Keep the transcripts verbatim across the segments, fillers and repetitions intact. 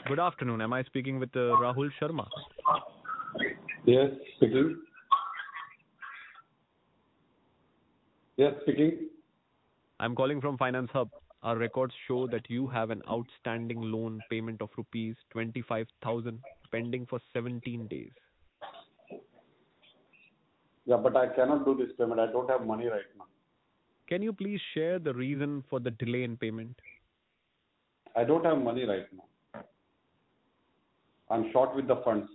Good afternoon. Am I speaking with uh, Rahul Sharma? Yes, speaking. Yes, speaking. I'm calling from Finance Hub. Our records show that you have an outstanding loan payment of rupees twenty-five thousand pending for seventeen days. Yeah, but I cannot do this payment. I don't have money right now. Can you please share the reason for the delay in payment? I don't have money right now. I'm short with the funds.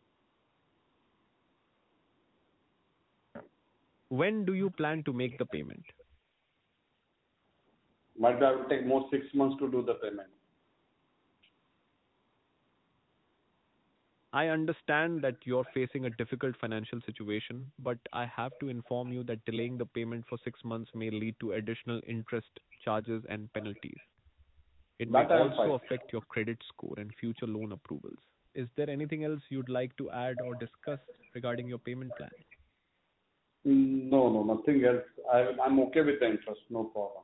When do you plan to make the payment? Might be I will take more six months to do the payment. I understand that you're facing a difficult financial situation, but I have to inform you that delaying the payment for six months may lead to additional interest charges and penalties. It may That I am also fine. affect your credit score and future loan approvals. Is there anything else you'd like to add or discuss regarding your payment plan? Mm, No, no, nothing else. I, I'm okay with the interest. No problem.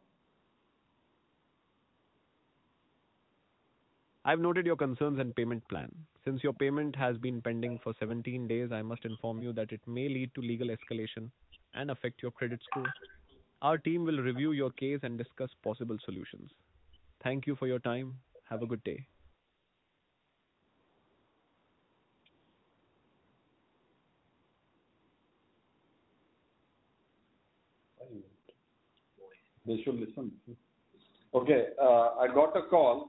I've noted your concerns and payment plan. Since your payment has been pending for seventeen days, I must inform you that it may lead to legal escalation and affect your credit score. Our team will review your case and discuss possible solutions. Thank you for your time. Have a good day. They should listen. Okay, uh, I got a call.